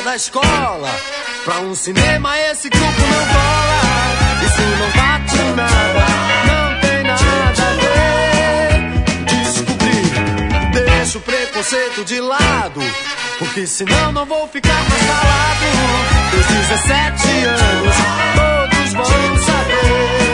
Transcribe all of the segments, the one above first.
da escola. Pra um cinema esse grupo não cola. Isso não bate nada, não tem nada a ver. Descobri, deixa o preconceito de lado, porque senão não vou ficar mais calado. Dos 17 anos, todos vão saber.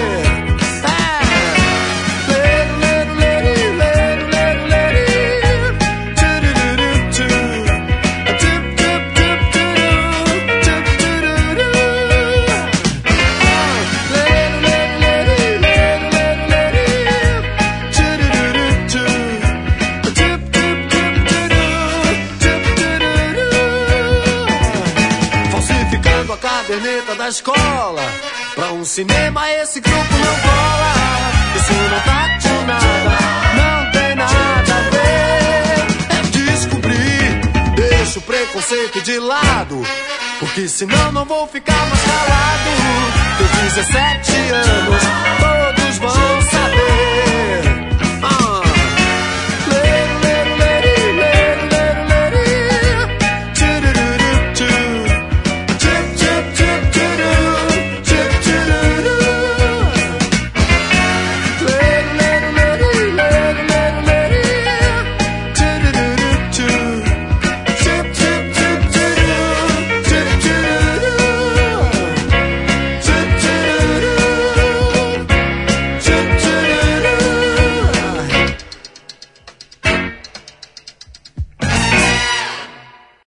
Caderneta da escola, pra um cinema esse grupo não cola. Isso não bate nada, não tem nada a ver. É descobrir, deixa o preconceito de lado, porque senão não vou ficar mais calado. Dos 17 anos, todos vão saber.